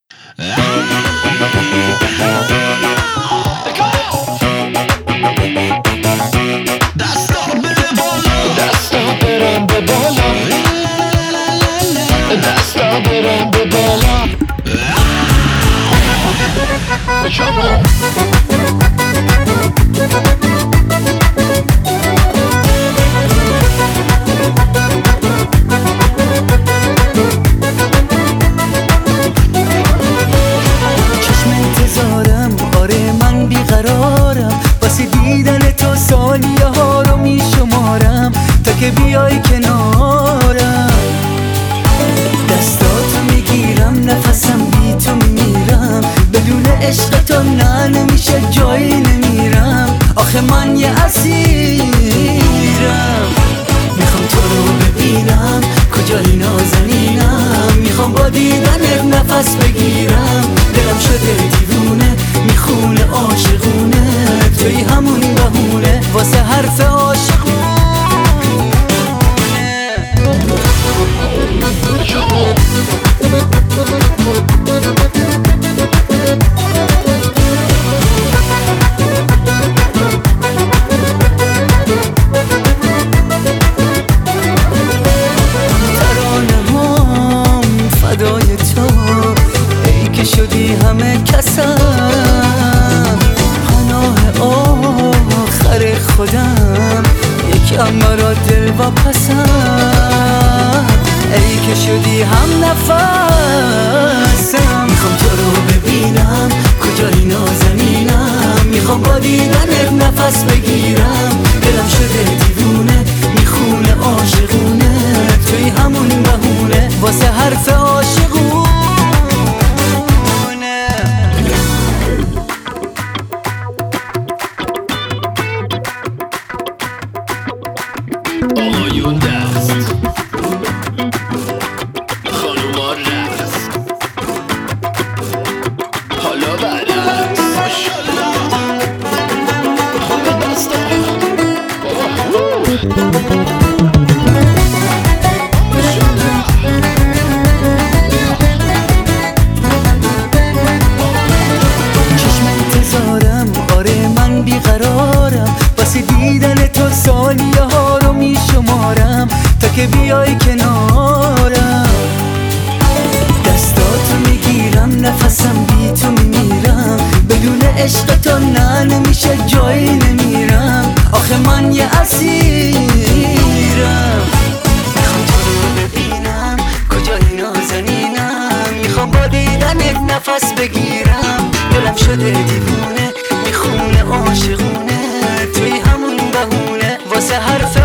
دستا بره بالا، دستا برم به بالا، دستا برم به بالا. چشم انتظارم، آره من بیقرارم، واسه دیدن تو ثانیه ها رو میشمارم تا که بیای کنارم. دستاتو میگیرم، نفسم بی تو میمیرم، بدون عشق تو نه نمیشه جایی نمیرم. آخه من یه اسیرم، میخوام تو رو ببینم، کجایی نازنینم، میخوام با دیدنت نفس بگیرم. دلم شده دیوونه، میخونه عاشقونه، توی همون بهونه واسه حرف عاشقونه. ترانه‌هام فدای تو، ای که شدی همه کسم، پناه آخر خودم، یکم برا دل و پسم. ای که شدی هم نفسم، میخوام تو رو ببینم، کجایی نازنینم، میخوام با دیدنت نفس بگیرم. دلم شده دیوونه، میخونه عاشقونه، توی همون بهونه واسه حرف عاشقونه. آقایون دست، خانوما رقص، حالا برعکس. ماشالله خوب دستا. چشم انتظارم، آره من بیقرارم، واسه دیدن تو ثانیه ها رو میشمارم تا که بیای کنارم. دستاتو میگیرم، نفسم بی تو میمیرم، بدون عشق تو نه نمیشه جایی نمیرم. آخه من یه اسیرم، میخوام تو رو ببینم، کجایی نازنینم، میخوام با دیدنت نفس بگیرم. دلم شده دیوونه، میخونه عاشقونه، توی همون بهونه واسه حرف